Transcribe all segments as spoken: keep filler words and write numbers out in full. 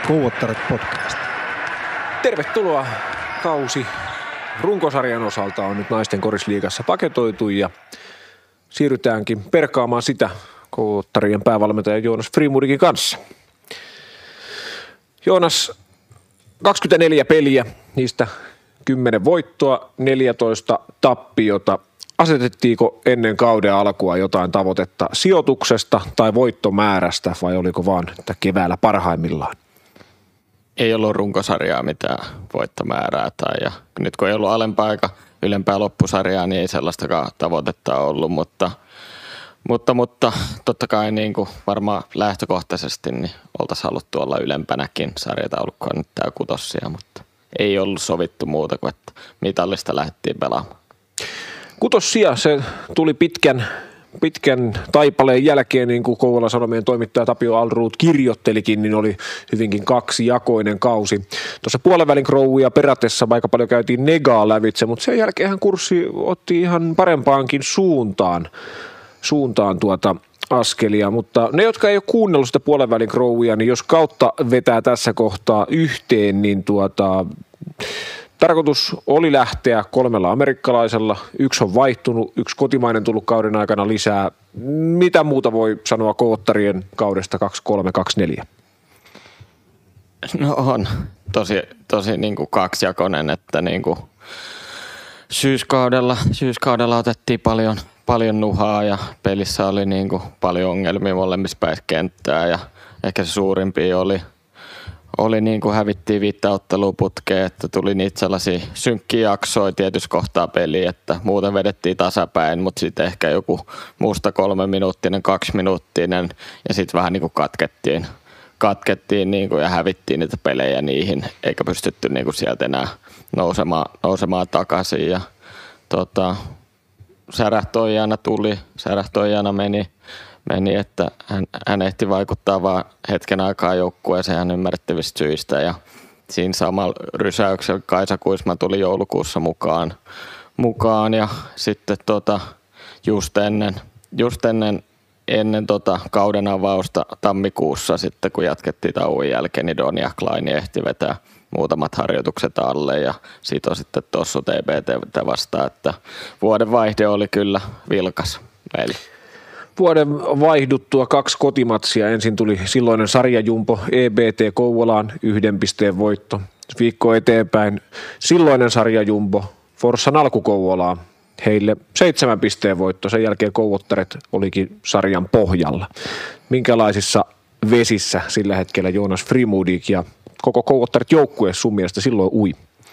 Kouvottaret podcast. Tervetuloa. Kausi runkosarjan osalta on nyt naisten korisliigassa paketoitu ja siirrytäänkin perkaamaan sitä Kouvottarien päävalmentaja Joonas Frimodigin kanssa. Joonas, kaksikymmentäneljä peliä, niistä kymmenen voittoa, neljätoista tappiota. Asetettiinko ennen kauden alkua jotain tavoitetta sijoituksesta tai voittomäärästä vai oliko vaan että keväällä parhaimmillaan? Ei ollut runkosarjaa mitään voittomäärää tai ja nyt kun ei ollut alempaa eikä ylempää loppusarjaa, niin ei sellaistakaan tavoitetta ollut, mutta, mutta, mutta totta kai niin kuin varmaan lähtökohtaisesti niin oltaisiin haluttu olla ylempänäkin sarjataulukkoa nyt tämä kutossia, mutta ei ollut sovittu muuta kuin että mitallista lähdettiin pelaamaan. Kutossia, se tuli pitkän, pitkän taipaleen jälkeen, niin kuin Kouvolan Sanomien toimittaja Tapio Alruut kirjoittelikin, niin oli hyvinkin kaksijakoinen kausi. Tuossa puolenvälin krouvuja perätessä aika paljon käytiin negaa lävitse, mutta sen jälkeen kurssi otti ihan parempaankin suuntaan, suuntaan tuota askelia, mutta ne, jotka ei ole kuunnellut sitä puolenvälin krouvuja, niin jos kautta vetää tässä kohtaa yhteen, niin tuota... Tarkoitus oli lähteä kolmella amerikkalaisella, yksi on vaihtunut, yksi kotimainen tullut kauden aikana lisää. Mitä muuta voi sanoa Kouvottarien kaudesta kaksikymmentäkolme kaksikymmentäneljä? No on tosi, tosi niin kuin kaksijakoinen, että niin kuin syyskaudella, syyskaudella otettiin paljon, paljon nuhaa ja pelissä oli niin kuin paljon ongelmia molemmissa päissä kenttää ja ehkä se suurimpi oli Oli niin kuin hävittiin viittä ottelua putkeen, että tuli niitä sellaisia synkkiä jaksoja tietyssä kohtaa peliä, että muuten vedettiin tasapäin, mutta sitten ehkä joku muusta kolme minuuttinen, kaksi minuuttinen ja sitten vähän niin kuin katkettiin, katkettiin niin kuin ja hävittiin niitä pelejä niihin, eikä pystytty niin kuin sieltä enää nousemaan, nousemaan takaisin ja tota, särähtoijana tuli, särähtoijana meni. Meni, että hän, hän ehti vaikuttaa vaan hetken aikaa joukkueeseen ymmärrettävistä syistä ja siinä samalla rysäyksellä Kaisa Kuisma tuli joulukuussa mukaan, mukaan ja sitten tota, just ennen, just ennen, ennen tota kauden avausta tammikuussa sitten kun jatkettiin tauon jälkeen, niin Donja Klein ehti vetää muutamat harjoitukset alle ja siitä on sitten Tossu T B T vastaan, että vuoden vaihde oli kyllä vilkas meillä. Vuoden vaihduttua kaksi kotimatsia. Ensin tuli silloinen sarjajumpo E B T Kouvolaan yhden pisteen voitto. Viikko eteenpäin silloinen sarjajumpo Forssan Alku Kouvolaan. Heille seitsemän pisteen voitto. Sen jälkeen Kouvottaret olikin sarjan pohjalla. Minkälaisissa vesissä sillä hetkellä Joonas Frimodig ja koko Kouvottaret joukkue sun mielestä silloin ui?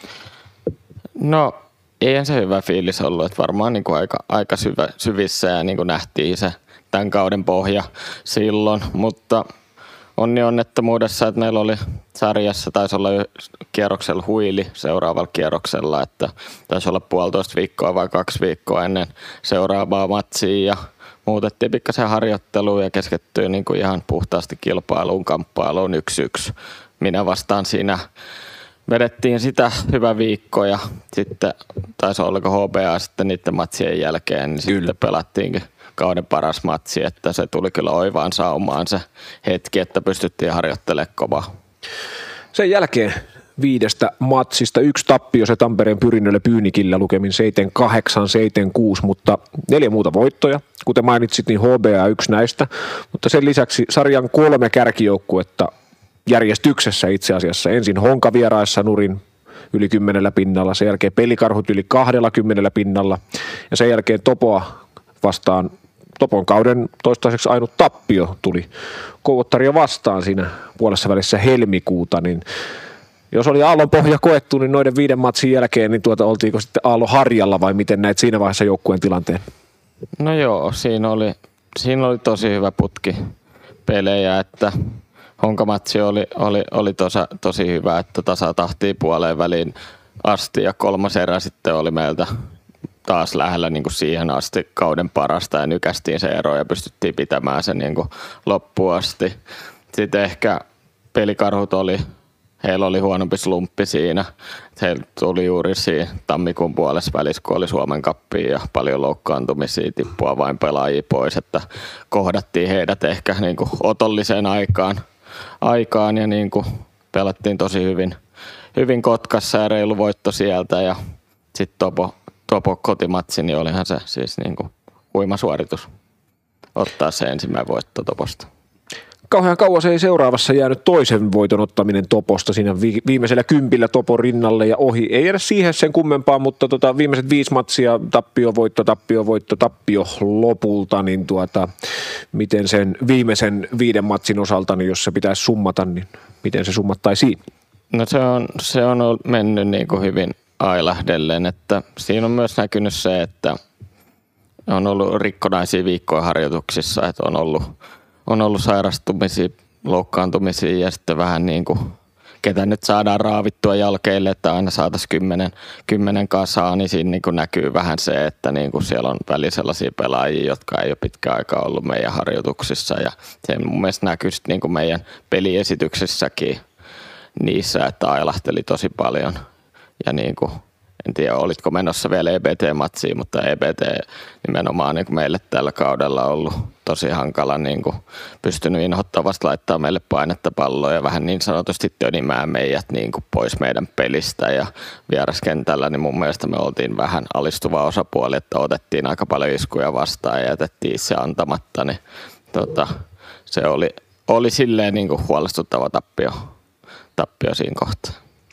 No eihän se hyvä fiilis ollut, että varmaan niin kuin aika, aika syvä, syvissä ja niin kuin nähtiin se tämän kauden pohja silloin, mutta onni onnettomuudessa, että meillä oli sarjassa, taisi olla kierroksella huili seuraavalla kierroksella, että taisi olla puolitoista viikkoa vai kaksi viikkoa ennen seuraavaa matsia ja muutettiin pikkasen harjoitteluun ja keskittyi niin kuin ihan puhtaasti kilpailuun, kamppailuun yksi yksi. Minä vastaan siinä vedettiin sitä hyvä viikko ja sitten taisi olla H B A sitten niiden matsien jälkeen, niin kyllä. Sitten pelattiinkin kauden paras matsi, että se tuli kyllä oivaan saumaan se hetki, että pystyttiin harjoittelemaan kovaa. Sen jälkeen viidestä matsista yksi tappio se Tampereen Pyrinnölle Pyynikillä lukemin seitsemän kahdeksan seitsemän kuusi, mutta neljä muuta voittoja. Kuten mainitsit, niin H B A yksi näistä, mutta sen lisäksi sarjan kolme kärkijoukkuetta järjestyksessä itse asiassa. Ensin Honka vieraissa nurin yli kymmenellä pinnalla, sen jälkeen Pelikarhut yli kahdella kymmenellä pinnalla ja sen jälkeen Topoa vastaan. Topon kauden toistaiseksi ainut tappio tuli Kouvottaria vastaan siinä puolessa välissä helmikuuta, niin jos oli aallon pohja koettu, niin noiden viiden matsin jälkeen, niin tuota oltiinko sitten aallon harjalla vai miten näit siinä vaiheessa joukkueen tilanteen? No joo, siinä oli, siinä oli tosi hyvä putki pelejä, että Honkamatsi oli, oli, oli tosa, tosi hyvä, että tasatahtia puoleen väliin asti ja kolmas erä sitten oli meiltä taas lähellä niin kuin siihen asti kauden parasta ja nykästiin se ero ja pystyttiin pitämään se niin kuin loppuun asti. Sitten ehkä Pelikarhut oli, heillä oli huonompi slumppi siinä. Heillä tuli juuri siinä tammikuun puolessa välissä, kun oli Suomen Cupia ja paljon loukkaantumisia, tippua vain pelaajia pois, että kohdattiin heidät ehkä niin kuin otolliseen aikaan, aikaan ja niin kuin pelattiin tosi hyvin, hyvin Kotkassa ja reilu voitto sieltä ja sitten Topo, Topo kotimatsi, niin olihan se siis niin kuin huima suoritus ottaa se ensimmäinen voitto Toposta. Kauhean kauas ei seuraavassa jäänyt toisen voiton ottaminen Toposta siinä viimeisellä kympillä Topon rinnalle ja ohi. Ei edes siihen sen kummempaa, mutta tota, viimeiset viisi matsia tappio, voitto, tappio, voitto, tappio lopulta, niin tuota, miten sen viimeisen viiden matsin osalta, niin jos se pitäisi summata, niin miten se summattaisiin? No se on, se on mennyt niin kuin hyvin ailahdellen, että siinä on myös näkynyt se, että on ollut rikkonaisia viikkoja harjoituksissa, että on ollut On ollut sairastumisia, loukkaantumisia ja sitten vähän niin kuin, ketä nyt saadaan raavittua jalkeille, että aina saataisiin kymmenen, kymmenen kasaa, niin siinä niin kuin näkyy vähän se, että niin kuin siellä on väli sellaisia pelaajia, jotka ei ole pitkään aikaa ollut meidän harjoituksissa ja se mun mielestä näkyy sitten niin kuin meidän peliesityksissäkin niissä, että ailahteli tosi paljon ja niin kuin, en tiedä, olitko menossa vielä E B T-matsiin, mutta E B T nimenomaan niin kuin meille tällä kaudella on ollut tosi hankala, niin kuin pystynyt inhottavasti laittaa meille painetta palloa ja vähän niin sanotusti tönimään meidät niin kuin pois meidän pelistä ja vieraskentällä, niin mun mielestä me oltiin vähän alistuva osapuoli, että otettiin aika paljon iskuja vastaan ja jätettiin se antamatta, niin tota, se oli, oli silleen niin kuin huolestuttava tappio, tappio siinä kohtaa.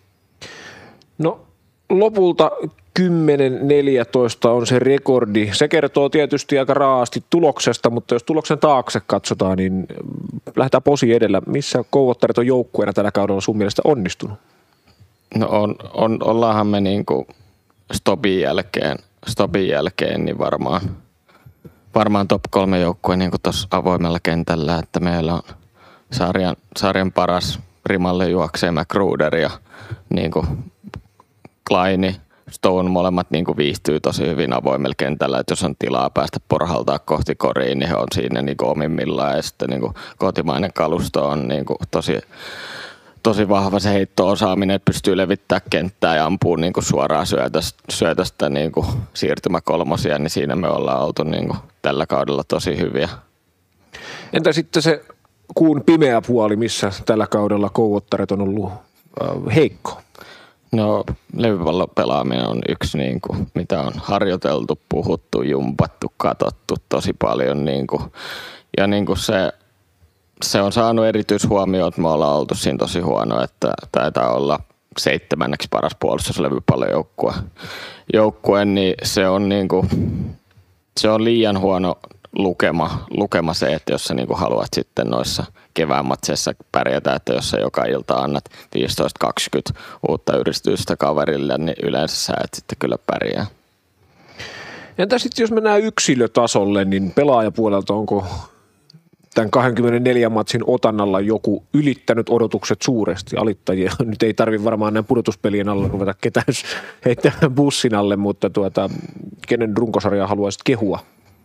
No lopulta kymmenen neljätoista on se rekordi. Se kertoo tietysti aika raasti tuloksesta, mutta jos tuloksen taakse katsotaan, niin lähdetään posi edellä. Missä Kouvottaret on joukkueena tällä kaudella sun mielestä onnistunut? No on, on, ollaanhan me niinku stopin jälkeen, stopin jälkeen niin varmaan, varmaan top kolme joukkue niin tuossa avoimella kentällä, että meillä on sarjan, sarjan paras rimalle juoksee McGruder ja niin kuin Kleini, Stone molemmat niin kuin viihtyy tosi hyvin avoimella kentällä, että jos on tilaa päästä porhaltaa kohti koriin, niin he on siinä niin kuin omimmillaan ja sitten niin kuin kotimainen kalusto on niin kuin tosi, tosi vahva se heitto-osaaminen, että pystyy levittämään kenttää ja ampuu niin kuin suoraan syötöstä, syötöstä niin kuin siirtymäkolmosia, niin siinä me ollaan oltu niin kuin tällä kaudella tosi hyviä. Entä sitten se kuun pimeä puoli, missä tällä kaudella Kouvottaret on ollut äh, heikko? No levypallon pelaaminen on yksi, niin kuin, mitä on harjoiteltu, puhuttu, jumpattu, katsottu tosi paljon. Niin kuin, ja niin kuin se, se on saanut erityishuomioon, että me ollaan oltu siinä tosi huono, että taitaa olla seitsemänneksi paras puolustuslevypallon joukkue. joukkue, niin se on, niin kuin, se on liian huono lukema, lukema se, että jos sä niin kuin haluat sitten noissa kevään matseissa pärjätä, että jos sä joka ilta annat viisitoista kaksikymmentä uutta yritystä kaverille, niin yleensä sä et sitten kyllä pärjää. Entä sitten jos mennään yksilötasolle, niin pelaajapuolelta onko tämän kaksikymmentäneljä matsin otannalla joku ylittänyt odotukset suuresti? Alittajia nyt ei tarvitse varmaan näin pudotuspelien alla ruveta ketään heittämään bussin alle, mutta tuota, kenen runkosarjaa haluaisit kehua?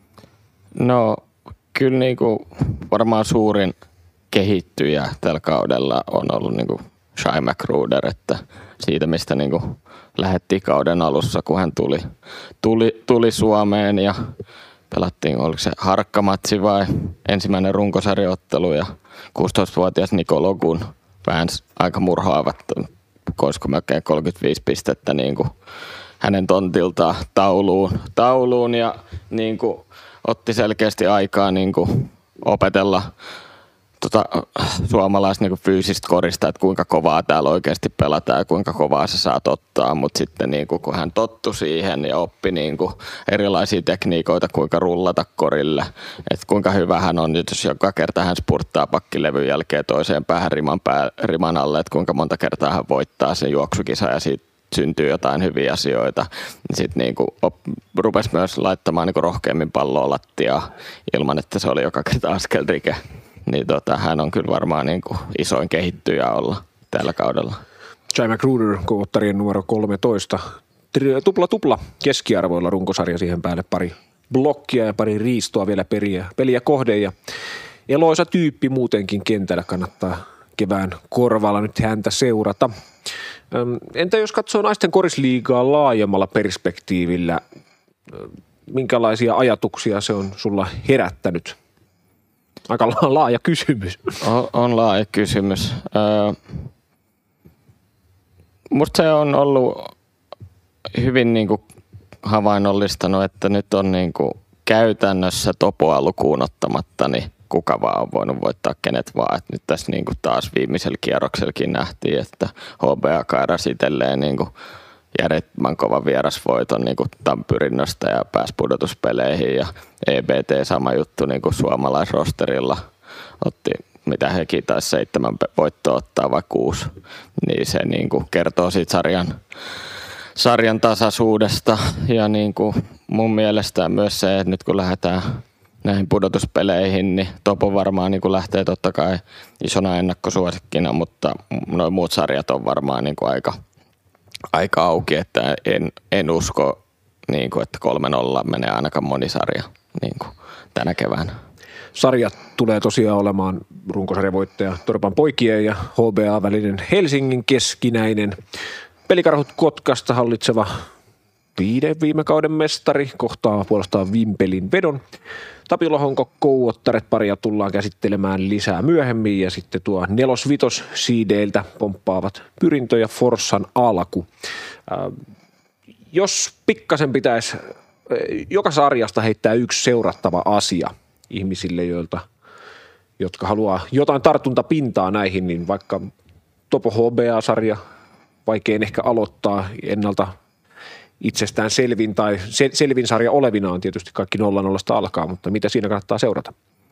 No kyllä niin kuin varmaan suurin kehittyjä tällä kaudella on ollut niin kuin Shai McGruder, että siitä mistä niin kuin lähdettiin kauden alussa, kun hän tuli, tuli, tuli Suomeen ja pelattiin, oliko se harkkamatsi vai ensimmäinen runkosarjoittelu ja kuusitoistavuotias Niko Logun väänsi aika murhaavat, koska melkein kolmekymmentäviisi pistettä niin kuin hänen tontiltaan tauluun, tauluun ja niin kuin otti selkeästi aikaa niin kuin opetella tota, suomalaista niin kuin fyysistä korista, että kuinka kovaa täällä oikeasti pelataan ja kuinka kovaa se saa ottaa, mutta sitten niin kuin, kun hän tottui siihen ja oppi niin kuin erilaisia tekniikoita, kuinka rullata korille, että kuinka hyvä hän on, jos joka kerta hän spurttaa pakkilevyn jälkeen toiseen päähän riman, pää, riman alle, että kuinka monta kertaa hän voittaa sen juoksukisa ja siitä syntyy jotain hyviä asioita. Sitten niinku rupesi myös laittamaan niinku rohkeammin palloa lattiaa ilman, että se oli joka kerta askelrike. Niin tota, hän on kyllä varmaan niinku isoin kehittyjä olla tällä kaudella. Shai McGruder, Kouvottarien numero kolmetoista. Tupla tupla keskiarvoilla runkosarja siihen päälle. Pari blokkia ja pari riistoa vielä periä, peliä kohde. Ja eloisa tyyppi muutenkin kentällä, kannattaa kevään korvalla nyt häntä seurata. Entä jos katsoo naisten korisliigaa laajemmalla perspektiivillä, minkälaisia ajatuksia se on sulla herättänyt? Aika laaja kysymys. On, on laaja kysymys. Öö, musta se on ollut hyvin niinku havainnollistanut, että nyt on niinku käytännössä Topoa lukuun ottamatta, niin kuka vaan on voinut voittaa kenet vaan. Et nyt tässä niinku taas viimeisellä kierroksellakin nähtiin, että H B A kairasi itselleen niinku järjettömän kovan vierasvoiton niinku Tampyrinnöstä ja pääsi pudotuspeleihin ja E B T sama juttu niinku suomalaisrosterilla otti, mitä hekin taisi seitsemän voittoa ottaa vai kuusi, niin se niinku kertoo siitä sarjan sarjan tasaisuudesta ja niin kuin mun mielestä myös se, että nyt kun lähdetään näihin pudotuspeleihin, niin Topo varmaan niin kuin lähtee totta kai isona ennakkosuosikkina, mutta nuo muut sarjat on varmaan niin kuin aika, aika auki, että en, en usko, niin kuin, että kolme nolla menee ainakaan moni sarja niin kuin tänä keväänä. Sarjat tulee tosiaan olemaan runkosarjavoittaja Torpan poikien ja H B A välinen Helsingin keskinäinen. Pelikarhut Kotkasta hallitseva viiden viime kauden mestari kohtaa puolestaan Vimpelin vedon. Tapio-Lohonko Kouottaret paria tullaan käsittelemään lisää myöhemmin ja sitten tuo nelos-vitos siideiltä pomppaavat Pyrintö ja Forssan alku. Äh, jos pikkasen pitäisi äh, joka sarjasta heittää yksi seurattava asia ihmisille, joilta, jotka haluaa jotain tartuntapintaa näihin, niin vaikka Topo H B A-sarja, vaikein ehkä aloittaa ennalta itsestään selvin tai selvin sarja olevina on tietysti kaikki nolla nollasta alkaa, mutta mitä siinä kannattaa seurata?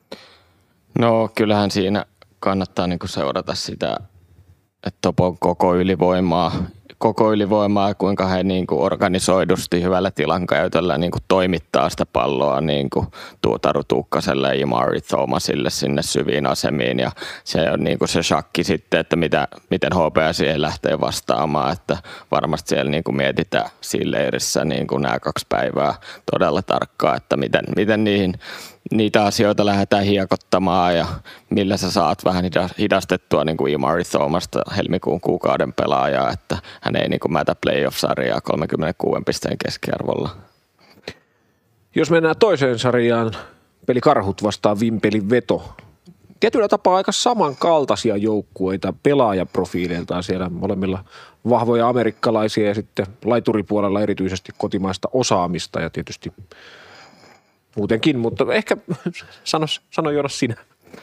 No kyllähän siinä kannattaa niinku seurata sitä, että Topon koko ylivoimaa, koko ylivoimaa kuinka he niinku organisoidusti hyvällä tilankäytöllä niinku toimittaa sitä palloa niinku Tuutaru Tuukkaselle ja Imari Thomasille sinne syviin asemiin ja se on niinku se shakki sitten, että mitä, miten H P A siihen lähtee vastaamaan, että varmasti siellä niinku mietitään siinä leirissä niinku nämä kaksi päivää todella tarkkaan, että miten, miten niihin niitä asioita lähdetään hiekottamaan ja millä sä saat vähän hidastettua niin kuin Imari Thomasta helmikuun kuukauden pelaajaa, että hän ei niin kuin mätä playoff-sarjaa kolmekymmentäkuuden pisteen keskiarvolla. Jos mennään toiseen sarjaan, Pelikarhut vastaan Vimpelin veto. Tietyllä tapaa aika samankaltaisia joukkueita pelaajaprofiileiltaan siellä molemmilla vahvoja amerikkalaisia ja sitten laituripuolella erityisesti kotimaista osaamista ja tietysti muutenkin, mutta ehkä sano, sano Joonas sinä.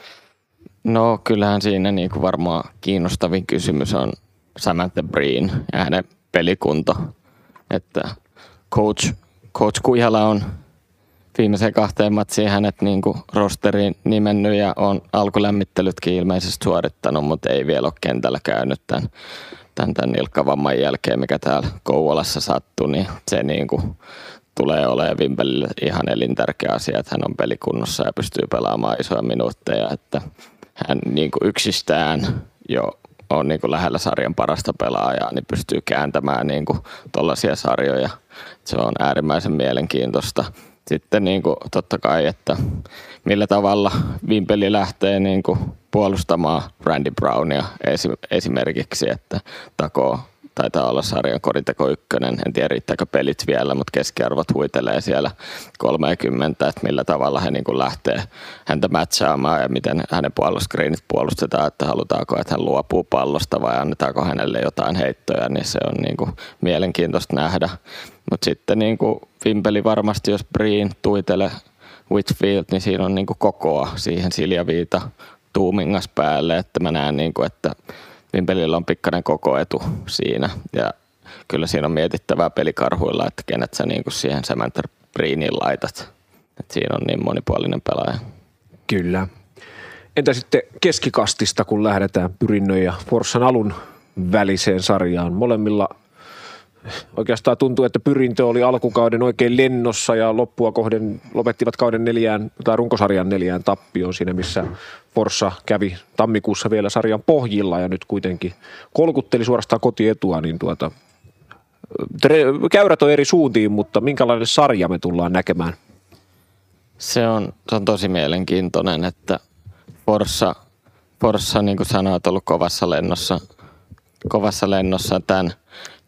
No kyllähän siinä niin kuin varmaan kiinnostavin kysymys on Samantha Breen ja hänen pelikunto. Että coach, coach Kuihala on viimeiseen kahteen matsiin hänet niin kuin rosteriin nimennyt ja on alkulämmittelytkin ilmeisesti suorittanut, mutta ei vielä ole kentällä käynyt tämän, tämän, tämän nilkkavamman jälkeen, mikä täällä Kouvolassa sattui, niin se niin kuin tulee olemaan Vimpelille ihan elintärkeä asia, että hän on pelikunnossa ja pystyy pelaamaan isoja minuutteja, että hän niin kuin yksistään jo on niin kuin lähellä sarjan parasta pelaajaa, niin pystyy kääntämään niin kuin tollaisia sarjoja. Se on äärimmäisen mielenkiintoista. Sitten niin kuin totta kai, että millä tavalla Vimpeli lähtee niin kuin puolustamaan Randy Brownia esimerkiksi, että takoo taitaa olla sarjan korinteko ykkönen. En tiedä riittääkö pelit vielä, mutta keskiarvot huitelee siellä kolmekymmentä, että millä tavalla he niin kuin lähtee häntä matchaamaan ja miten hänen puolustuskriinit puolustetaan, että halutaanko, että hän luopuu pallosta vai annetaanko hänelle jotain heittoja, niin se on niin kuin mielenkiintoista nähdä. Mutta sitten niin kuin Vimpeli varmasti, jos Breen tuitele Whitfield, niin siinä on niin kuin kokoa siihen Silja Viita tuumingas päälle, että mä näen, niin kuin, että Vimpelillä on pikkainen koko etu siinä ja kyllä siinä on mietittävää Pelikarhuilla, että kenet sä niinku siihen Samantha Breeniin laitat. Et siinä on niin monipuolinen pelaaja. Kyllä. Entä sitten keskikastista, kun lähdetään Pyrinnön ja Forssan alun väliseen sarjaan? Molemmilla oikeastaan tuntuu, että Pyrintö oli alkukauden oikein lennossa ja loppua kohden lopettivat kauden neljään tai runkosarjan neljään tappioon siinä, missä Forssa kävi tammikuussa vielä sarjan pohjilla ja nyt kuitenkin kolkutteli suorastaan kotietua, niin tuota, käyrät on eri suuntiin, mutta minkälainen sarja me tullaan näkemään? Se on, se on tosi mielenkiintoinen, että Forssa, Forssa niin kuin sanoit, on ollut kovassa lennossa, kovassa lennossa tämän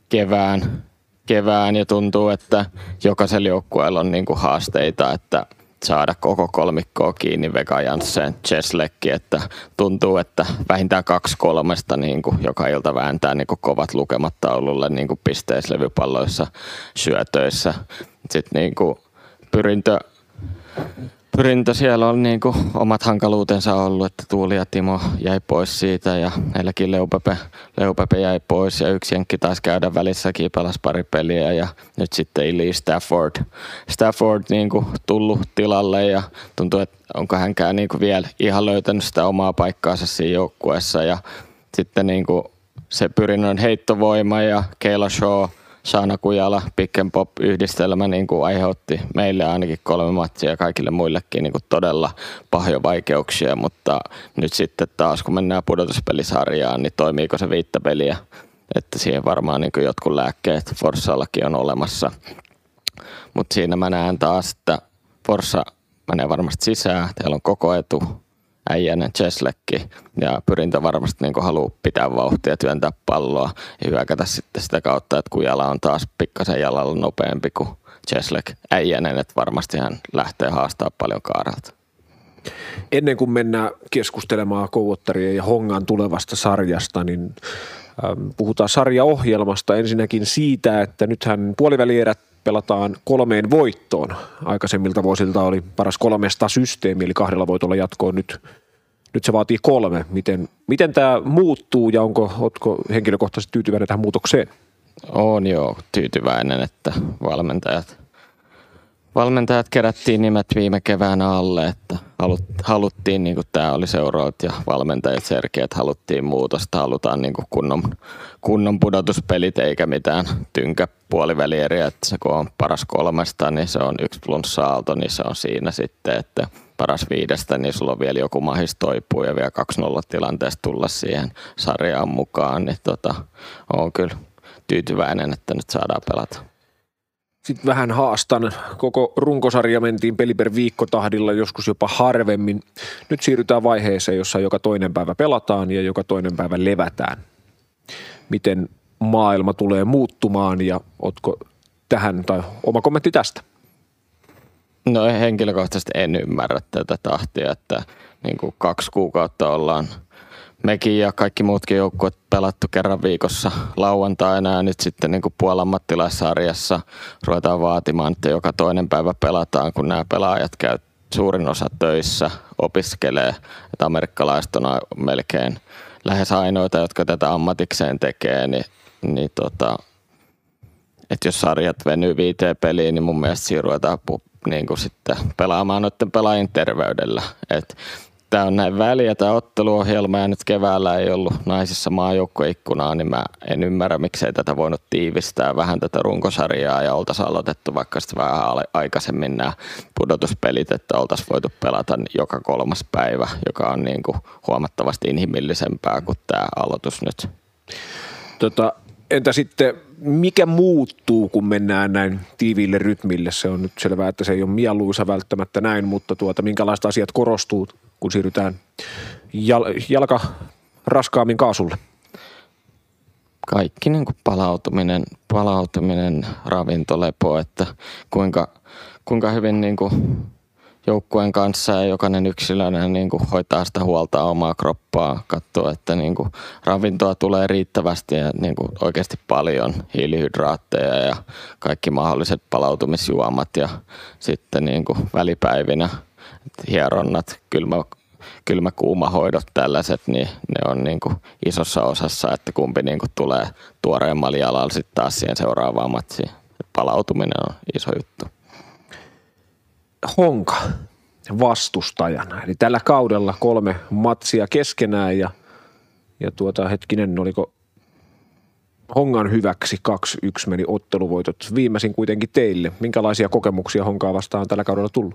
kevään, kevään ja tuntuu, että jokaisella joukkueella on niin kuin haasteita, että saada koko kolmikkoa kiinni Vega Janssen, Cheslekki, että tuntuu, että vähintään kaksi kolmesta niin kuin joka ilta vääntää niin kuin kovat lukemat taululle niin kuin pisteissä, levypalloissa, syötöissä. Sitten niin kuin pyrintö, pyrintö siellä on niin kuin omat hankaluutensa ollut, että Tuuli ja Timo jäi pois siitä ja heilläkin Leupepe, Leupepe jäi pois ja yksi jenkki taisi käydä välissäkin, pelasi pari peliä ja nyt sitten Eli Stafford, Stafford niin kuin tullut tilalle ja tuntuu, että onko hänkään niin kuin vielä ihan löytänyt sitä omaa paikkaansa siinä joukkueessa ja sitten niin kuin se pyrinnön heittovoima ja Kayla Shaw, Shaana Kujala, pick and pop -yhdistelmä niin kuin aiheutti meille ainakin kolme matsia ja kaikille muillekin niin kuin todella pahoja vaikeuksia, mutta nyt sitten taas kun mennään pudotuspelisarjaan, niin toimiiko se viittä peliä, että siihen varmaan niin kuin jotkut lääkkeet Forssallakin on olemassa. Mutta siinä mä näen taas, että Forssa menee varmasti sisään, teillä on koko etu, Äijänen, Cheslekki ja Pyrintö varmasti niin haluaa pitää vauhtia, työntää palloa ja hyökätä sitten sitä kautta, että Kujala on taas pikkasen jalalla nopeampi kuin Cheslek. Äijänen, että varmasti hän lähtee haastaa paljon Kaarelta. Ennen kuin mennään keskustelemaan Kouvottarien ja Hongan tulevasta sarjasta, niin ähm, puhutaan sarjaohjelmasta ensinnäkin siitä, että nythän puolivälierät pelataan kolmeen voittoon. Aikaisemmilta vuosilta oli paras kolmesta systeemi, eli kahdella voitolla jatkoon. Nyt, nyt se vaatii kolme. Miten, miten tämä muuttuu ja onko, ootko henkilökohtaisesti tyytyväinen tähän muutokseen? On joo tyytyväinen, että valmentajat, valmentajat kerättiin nimet viime keväänä alle, että halut, haluttiin, niin kuin tämä oli seuraat ja valmentajat selkeät, haluttiin muutosta, halutaan niin kuin kunnon, kunnon pudotuspelit eikä mitään tynkä puolivälieriä, että se kun on paras kolmesta, niin se on yksi flunssa-aalto, niin se on siinä sitten, että paras viidestä, niin sulla on vielä joku mahis toipuu ja vielä kaksi nolla tilanteesta tulla siihen sarjaan mukaan, niin tota, on kyllä tyytyväinen, että nyt saadaan pelata. Sitten vähän haastan. Koko runkosarja mentiin peli per viikko tahdilla, joskus jopa harvemmin. Nyt siirrytään vaiheeseen, jossa joka toinen päivä pelataan ja joka toinen päivä levätään. Miten maailma tulee muuttumaan ja ootko tähän, tai oma kommentti tästä? No henkilökohtaisesti en ymmärrä tätä tahtia, että niin kuin kaksi kuukautta ollaan mekin ja kaikki muutkin joukkueet pelattu kerran viikossa lauantaina ja nyt sitten niin kuin puolammattilaissarjassa ruvetaan vaatimaan, että joka toinen päivä pelataan, kun nämä pelaajat käy suurin osa töissä, opiskelee, että amerikkalaiset on melkein lähes ainoita, jotka tätä ammatikseen tekee, niin, niin tota, että jos sarjat venyy viiteen peliin, niin mun mielestä siinä ruvetaan niin kuin sitten pelaamaan noiden pelaajien terveydellä, että tämä on näin väliä tämä otteluohjelma ja nyt keväällä ei ollut naisissa maajoukkueikkunaa, niin mä en ymmärrä, miksei tätä voinut tiivistää vähän tätä runkosarjaa ja oltaisiin aloitettu vaikka sitten vähän aikaisemmin nämä pudotuspelit, että oltaisiin voitu pelata joka kolmas päivä, joka on niin kuin huomattavasti inhimillisempää kuin tämä aloitus nyt. Tota, entä sitten, mikä muuttuu, kun mennään näin tiiviille rytmille? Se on nyt selvää, että se ei ole mieluisa välttämättä näin, mutta tuota, minkälaiset asiat korostuu, kun siirrytään jal- jalka raskaammin kaasulle? Kaikki niin kuin palautuminen, palautuminen, ravinto, lepo, että kuinka, kuinka hyvin niin kuin joukkueen kanssa ja jokainen yksilönä niin kuin hoitaa sitä huolta omaa kroppaa, katsoo, että niin kuin ravintoa tulee riittävästi ja niin kuin oikeasti paljon, hiilihydraatteja ja kaikki mahdolliset palautumisjuomat ja sitten niin kuin välipäivinä hieronnat, kylmä, kylmä-kuumahoidot tällaiset, niin ne on niin kuin isossa osassa, että kumpi niin kuin tulee tuoreemmalla jalalla sitten taas siihen seuraavaan matsiin. Palautuminen on iso juttu. Honka vastustajana. Eli tällä kaudella kolme matsia keskenään ja, ja tuota hetkinen, oliko Hongan hyväksi kaksi yksi meni otteluvoitot. Viimeisin kuitenkin teille. Minkälaisia kokemuksia Honkaa vastaan on tällä kaudella tullut?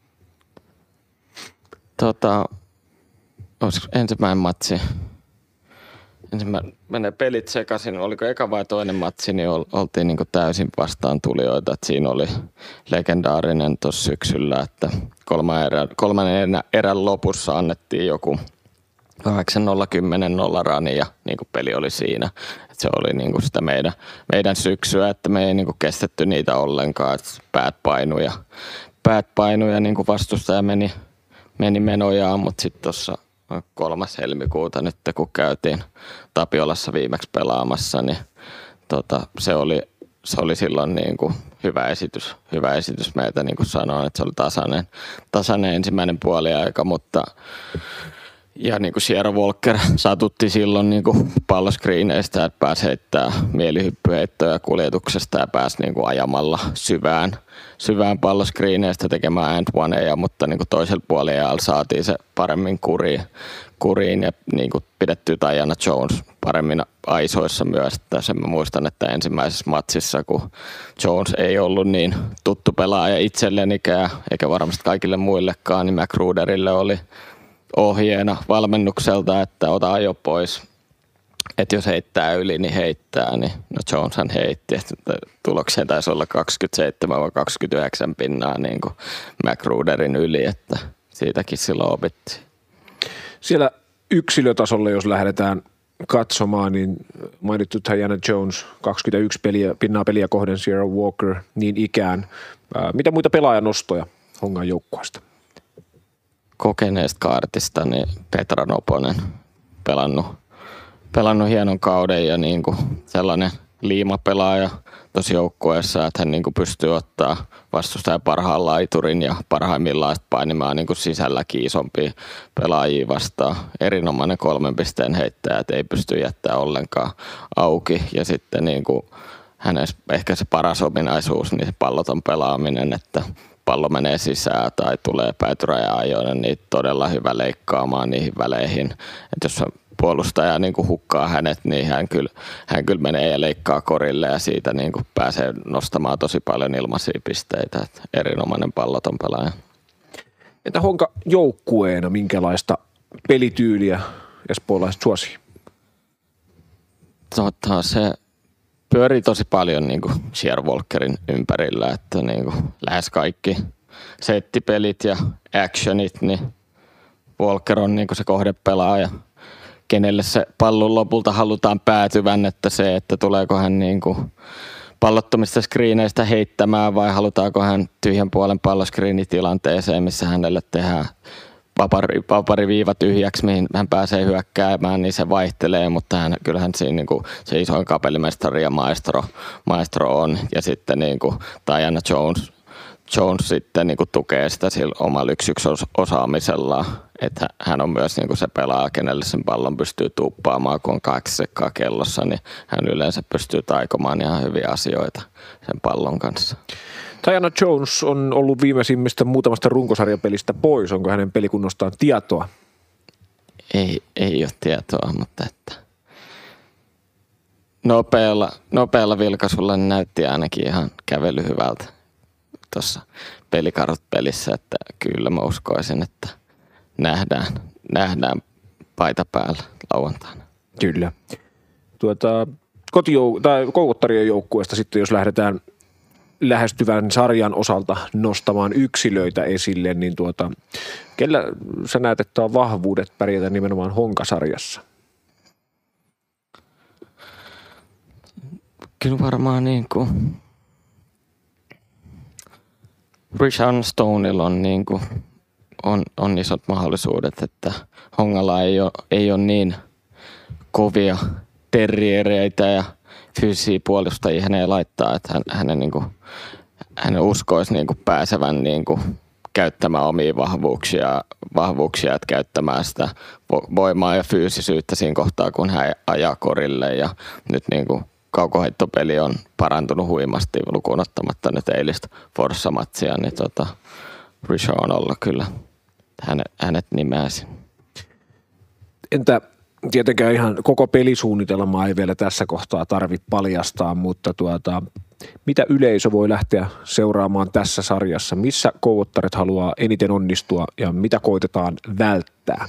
Tota, ensimmäinen matsi. Ensimmäinen menee pelit sekaisin. Oliko eka vai toinen matsi, niin oltiin niin kuin täysin vastaan tulijoita. Et siinä oli legendaarinen tuossa syksyllä, että kolmannen erän, kolmannen erän lopussa annettiin joku kahdeksan nolla kymmenen nolla rani ja niin kuin peli oli siinä. Et se oli niin kuin sitä meidän, meidän syksyä, että me ei niin kuin kestetty niitä ollenkaan, että päät painu ja päät painui ja niin kuin vastustaja meni, meni menojaan, mutta sitten tuossa kolmas helmikuuta nyt kun käytiin Tapiolassa viimeksi pelaamassa, niin tota, se, oli, se oli silloin niin kuin hyvä esitys, hyvä esitys meitä, niin kuin sanoin, että se oli tasainen, tasainen ensimmäinen puoliaika, mutta ja niin kuin Sierra Walker satutti silloin niin kuin palloskriineistä, että pääsi heittämään mielihyppyheittoja kuljetuksesta ja pääsi niin kuin ajamalla syvään, syvään palloskriineistä tekemään end oneja, mutta niin kuin toisella puolella saatiin se paremmin kuriin, kuriin ja niin kuin pidettyä Diana Jones paremmin aisoissa myös. Sen mä muistan, että ensimmäisessä matsissa, kun Jones ei ollut niin tuttu pelaaja itsellenikään, eikä varmasti kaikille muillekaan, niin McGruderille oli ohjeena valmennukselta, että ota ajo pois. Että jos heittää yli, niin heittää. Niin, no Joneshan heitti. Tulokseen taisi olla kaksikymmentäseitsemän vai kaksikymmentäyhdeksän pinnaa niin kuin McGruderin yli, että siitäkin silloin opittiin. Siellä yksilötasolla, jos lähdetään katsomaan, niin mainittu Diana Jones, kaksikymmentäyksi peliä, pinnaa peliä kohden, Sierra Walker niin ikään. Ää, mitä muita pelaajanostoja Hongan joukkueesta? Kokeneesta kaartista, niin Petra Noponen pelannut, pelannut hienon kauden ja niin kuin sellainen liimapelaaja tuossa joukkueessa, että hän niin kuin pystyy ottaa vastustajan parhaan laiturin ja parhaimmillaan painimaan niin kuin sisälläkin isompia pelaajia vastaan. Erinomainen kolmen pisteen heittäjä, että ei pysty jättämään ollenkaan auki ja sitten niin kuin hänessä ehkä se paras ominaisuus, niin se palloton pelaaminen, että pallo menee sisään tai tulee päätyraja-ajoinen, niin todella hyvä leikkaamaan niihin väleihin. Et jos puolustaja niin kuin hukkaa hänet, niin hän kyllä, hän kyllä menee ja leikkaa korille ja siitä niin kuin pääsee nostamaan tosi paljon ilmaisia pisteitä. Et erinomainen palloton pelaaja. Entä Honka joukkueena, minkälaista pelityyliä espoolaiset suosii? Tota, se pyörii tosi paljon niin kuin Sierra Walkerin ympärillä, että niin kuin lähes kaikki settipelit ja actionit, niin Walker on niin kuin se kohdepelaaja, kenelle se pallon lopulta halutaan päätyvän, että se, että tuleeko hän niin kuin pallottomista screeneistä heittämään vai halutaanko hän tyhjän puolen palloskriinitilanteeseen, missä hänelle tehdään vapari, vapariviiva tyhjäksi, mihin hän pääsee hyökkäämään, niin se vaihtelee, mutta hän, kyllähän siinä niin kuin se isoin kapellimestari ja maestro, maestro on. Ja sitten niin kuin Diana Jones, Jones sitten niin kuin tukee sitä sillä omalla yksi yksi osaamisellaan. Että hän on myös niin kuin se pelaaja, kenelle sen pallon pystyy tuuppaamaan, kun on kaksi sekkaa kellossa, niin hän yleensä pystyy taikomaan ihan hyviä asioita sen pallon kanssa. Diana Jones on ollut viimeisimmistä muutamasta runkosarjapelistä pois. Onko hänen pelikunnostaan tietoa? Ei, ei ole tietoa, mutta että nopealla, nopealla vilkaisulla näytti ainakin ihan kävely hyvältä tuossa pelikarut pelissä, että kyllä mä uskoisin, että nähdään, nähdään paita päällä lauantaina. Kyllä. Tuota, kotijou- tai koukottarien joukkueesta sitten, jos lähdetään lähestyvän sarjan osalta nostamaan yksilöitä esille, niin tuota, kellä sä näet, että on vahvuudet pärjätä nimenomaan Honka-sarjassa? Kyllä varmaan niin kuin Rishan Stoneilla on, niin kuin, on, on isot mahdollisuudet, että Hongalla ei ole, ei ole niin kovia terriereitä ja fyysisiä puolustajia hänen laittaa, että hän, hänen, niin kuin, hänen uskoisi niin kuin pääsevän niin kuin käyttämään omia vahvuuksia, vahvuuksia, että käyttämään sitä voimaa ja fyysisyyttä siinä kohtaa, kun hän ajaa korille. Ja nyt niin kuin kaukoheittopeli on parantunut huimasti lukuun ottamatta nyt eilistä Forssa-matsia, niin tota, Risha on ollut kyllä hänet, hänet nimeäsin. Entä tietenkään ihan koko pelisuunnitelmaa ei vielä tässä kohtaa tarvitse paljastaa, mutta tuota, mitä yleisö voi lähteä seuraamaan tässä sarjassa? Missä kouvottaret haluaa eniten onnistua ja mitä koitetaan välttää?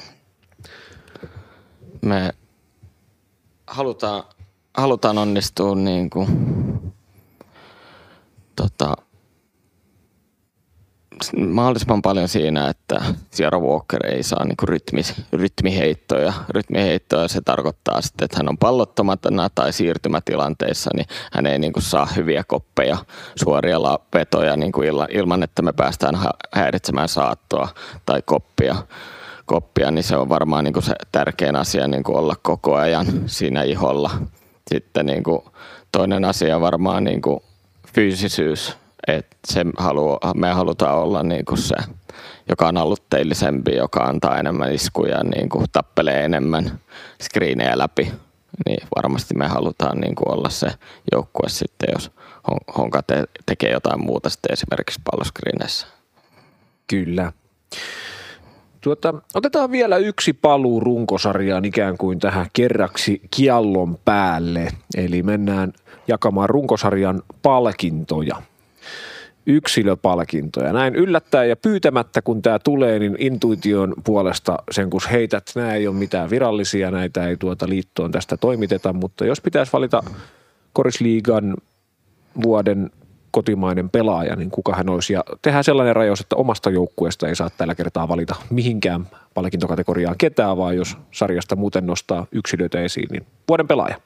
Me halutaan, halutaan onnistua niin kuin, tota, mahdollisimman paljon siinä, että Sierra Walker ei saa niinku rytmi, rytmiheittoja. Rytmiheittoja se tarkoittaa sitten, että hän on pallottomatena tai siirtymätilanteissa, niin hän ei niinku saa hyviä koppeja, suoria vetoja niinku ilman, että me päästään häiritsemään saattoa tai koppia. koppia, niin se on varmaan niin kuin se tärkein asia niin kuin olla koko ajan siinä iholla. Sitten niin kuin toinen asia varmaan niin kuin fyysisyys, että se haluaa, me halutaan olla niin kuin se, joka on alitteellisempi, joka antaa enemmän iskuja, niin kuin tappelee enemmän screenejä läpi. Niin varmasti me halutaan niin kuin olla se joukkue sitten, jos Honka te- tekee jotain muuta sitten esimerkiksi palloskriineissä. Kyllä. Tuota, otetaan vielä yksi paluu runkosarjaan ikään kuin tähän kerraksi kiallon päälle. Eli mennään jakamaan runkosarjan palkintoja, yksilöpalkintoja. Näin yllättäen ja pyytämättä, kun tämä tulee, niin intuition puolesta sen kun heität, nämä ei ole mitään virallisia, näitä ei tuota liittoon tästä toimiteta, mutta jos pitäisi valita Korisliigan vuoden kotimainen pelaaja, niin kuka hän olisi. Ja tehdään sellainen rajaus, että omasta joukkueesta ei saa tällä kertaa valita mihinkään palkintokategoriaan ketään, vaan jos sarjasta muuten nostaa yksilöitä esiin, niin vuoden pelaaja.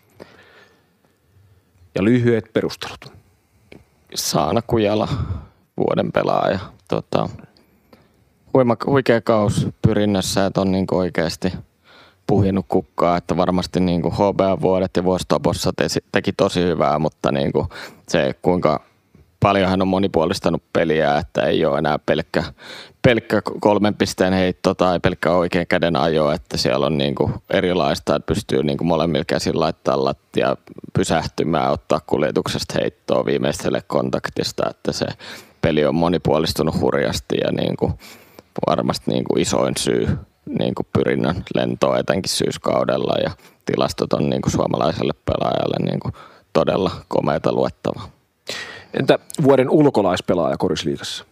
Ja lyhyet perustelut. Saana Kujala, vuoden pelaaja. Tota, huima, huikea kaus pyrinnössä, että on niinku oikeasti puhinut kukkaa, että varmasti niinku H B A-vuodet ja vuositopossa te, teki tosi hyvää, mutta niinku se kuinka paljon hän on monipuolistanut peliä, että ei ole enää pelkkä, pelkkä kolmen pisteen heitto tai pelkkä oikean käden ajo, että siellä on niinku erilaista, että pystyy niinku molemmilla käsillä laittaa lattia pysähtymään, ottaa kuljetuksesta heittoa viimeistelle kontaktista, että se peli on monipuolistunut hurjasti ja niinku varmasti niinku isoin syy niinku pyrinnön lentoon etenkin syyskaudella ja tilastot on niinku suomalaiselle pelaajalle niinku todella komeita luettavaa. Entä vuoden ulkolaispelaaja Korisliigassa?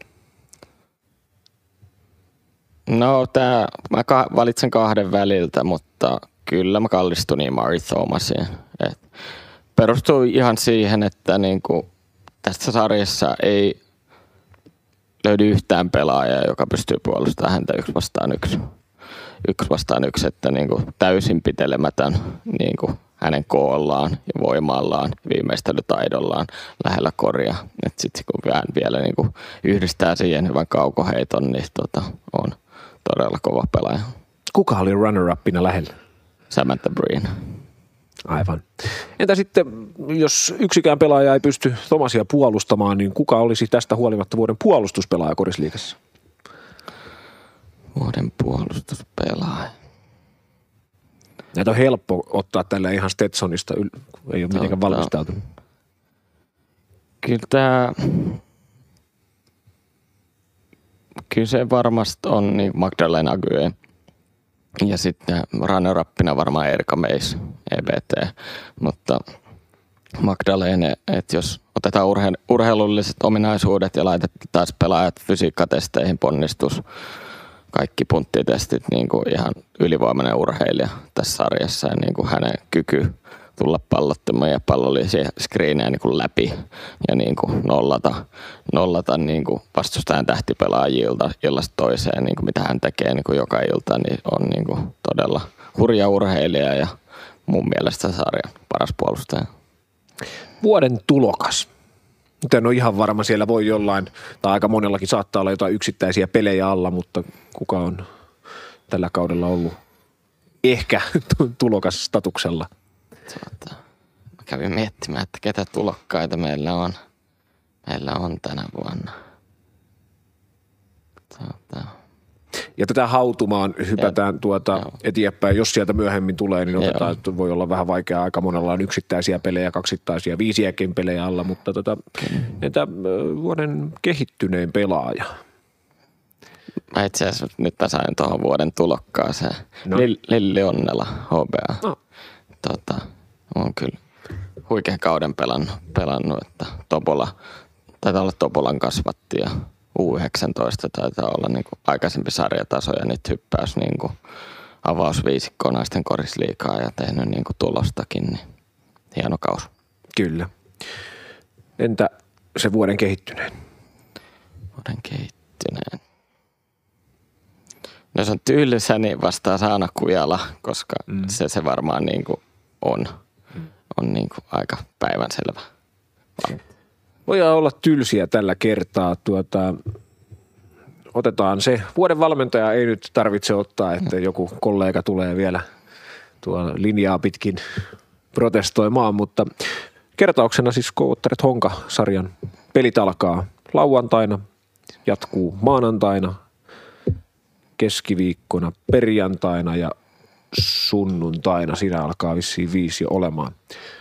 No tää, mä ka- valitsen kahden väliltä, mutta kyllä mä kallistun Imari Thomasiin. Et perustuu ihan siihen, että niinku tässä sarjassa ei löydy yhtään pelaajaa, joka pystyy puolustamaan häntä yksi vastaan yksi. Yksi vastaan yksi, että niinku täysin pitelemätön niinku hänen koollaan ja voimallaan, viimeistelytaidollaan lähellä koria. Sitten kun vielä, vielä niinku yhdistää siihen hyvän kaukoheiton, niin tota, on todella kova pelaaja. Kuka oli runner-upina lähellä? Samantha Breen. Aivan. Entä sitten, jos yksikään pelaaja ei pysty Thomasia puolustamaan, niin kuka olisi tästä huolimatta vuoden puolustuspelaaja Korisliigassa? Vuoden puolustuspelaaja. Näitä on helppo ottaa tällä ihan Stetsonista, ei ole mitenkään valmistautunut. Kyllä tämä, kyllä se varmasti on niin Magdalena Aguirre ja sitten runner-upina varmaan Erika Meis, E B T, mutta Magdalene, että jos otetaan urhe, urheilulliset ominaisuudet ja laitetaan pelaajat fysiikkatesteihin, ponnistus, kaikki punttitestit, niin kuin ihan ylivoimainen urheilija tässä sarjassa ja niin kuin hänen kyky tulla pallottomaan ja pallollisia screenejä niin kuin läpi ja niin kuin nollata, nollata niin kuin vastustajan tähtipelaajilta illasta toiseen, niin kuin mitä hän tekee niin kuin joka ilta, niin on niin kuin todella hurja urheilija ja mun mielestä sarjan paras puolustaja. Vuoden tulokas. Nyt en ole ihan varma, siellä voi jollain, tai aika monellakin saattaa olla jotain yksittäisiä pelejä alla, mutta kuka on tällä kaudella ollut ehkä tulokas statuksella? Tuota, mä kävin miettimään, että ketä tulokkaita meillä on, meillä on tänä vuonna. Tuota. Ja tätä hautumaan hypätään ja, tuota eteenpäin. Jos sieltä myöhemmin tulee, niin otetaan, että voi olla vähän vaikeaa. Aika monella on yksittäisiä pelejä, kaksittaisia, viisiäkin pelejä alla, mutta tota, entä vuoden kehittynein pelaaja? Mä itse asiassa nyt mä sain tuohon vuoden tulokkaaseen. No. Lilli Onnela, H B A. No. Tota, on kyllä huikean kauden pelannut, pelannut että Topola, taitaa olla Topolan kasvatti ja U yhdeksäntoista taitaa olla niin kuin aikaisempi sarjataso ja nyt hyppäys niin kuin avausviisikkoon naisten Korisliigaa ja tehnyt niin kuin tulostakin, niin hieno kaus. Kyllä. Entä se vuoden kehittyneen? Vuoden kehittyneen. Lehtinen. No se on tylsä, niin vastaa Saana Kujala, koska mm. se, se varmaan niin kuin on, mm. on niin kuin aika päivänselvä. Voidaan olla tylsiä tällä kertaa. Tuota, otetaan se. Vuoden valmentaja ei nyt tarvitse ottaa, että joku kollega tulee vielä tuolla linjaa pitkin protestoimaan, mutta kertauksena siis Kouvottaret Honka-sarjan pelit alkaa lauantaina, jatkuu maanantaina, keskiviikkona, perjantaina ja sunnuntaina. Siinä alkaa vissiin viisi jo olemaan.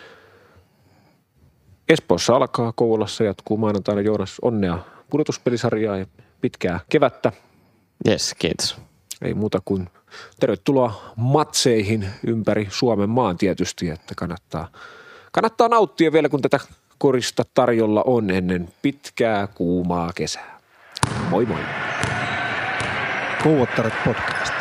Espoossa alkaa, Kouvolassa jatkuu maanantaina. Joonas, onnea pudotuspelisarjaa ja pitkää kevättä. Jes, kiitos. Ei muuta kuin tervetuloa matseihin ympäri Suomen maan tietysti, että kannattaa, kannattaa nauttia vielä, kun tätä korista tarjolla on ennen pitkää kuumaa kesää. Moi moi! Kouvottaret podcast.